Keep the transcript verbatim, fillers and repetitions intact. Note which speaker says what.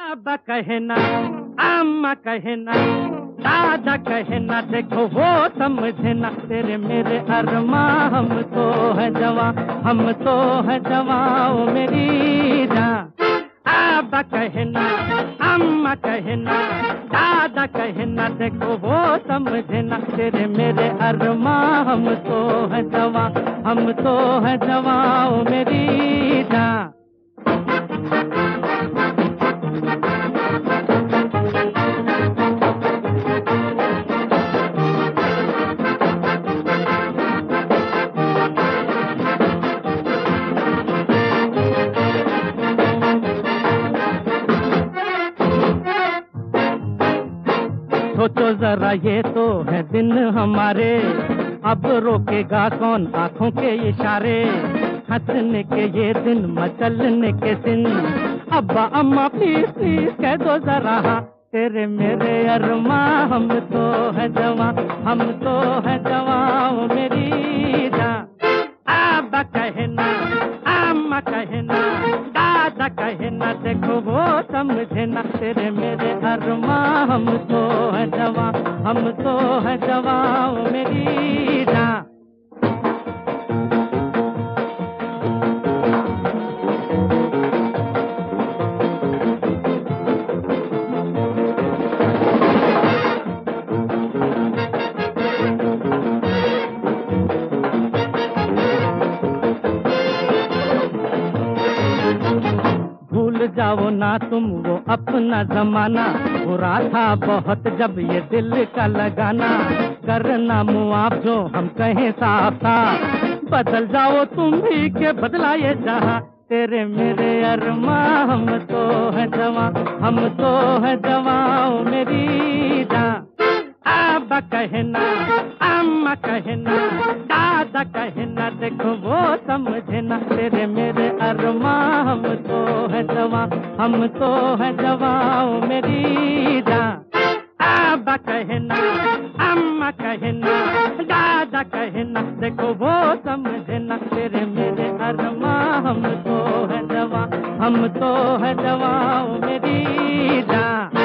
Speaker 1: बाबा कहे ना, अम्मा कहे ना, दादा कहे ना, देखो वो समझे ना, तेरे मेरे अरमा हम तो है जवा, हम तो है जवा ओ मेरी जान। बाबा कहे ना, अम्मा कहे ना, दादा कहे ना, देखो वो समझे ना, तेरे मेरे अरमा हम तो है जवा, हम तो है जवा ओ मेरी जान। सोचो जरा ये तो है दिन हमारे, अब रोकेगा कौन आंखों के इशारे, हंसने के ये दिन मचलने के दिन, अब्बा अम्मा प्लीज प्लीज कह दो जरा हाँ, तेरे मेरे अरमा हम तो है जवा, हम तो है जवा ओ मेरी जान। अब्बा कहे ना, अम्मा कहे ना, दादा कहे ना, देखो वो समझे ना, तेरे मेरे अरमा हम तो है जवा, हम तो है जवा ओ मेरी जान। भूल जाओ ना तुम वो अपना जमाना, बुरा था बहुत जब ये दिल का लगाना, करना मुआवजो हम कहें साफ साफ, बदल जाओ तुम भी के बदला ये जहां, तेरे मेरे अरमा हम तो है जवा, हम तो है जवा ओ मेरी जान। बाबा कहे ना, अम्मा कहे ना, दादा कहे ना, देखो वो समझे ना, तेरे मेरे अरमा हम तो है जवा, हम तो है जवा ओ मेरी जान। बाबा कहे ना, अम्मा कहे ना, दादा कहे ना, देखो वो समझे ना, तेरे मेरे अरमा हम तो है जवा, हम तो है जवा ओ मेरी जान।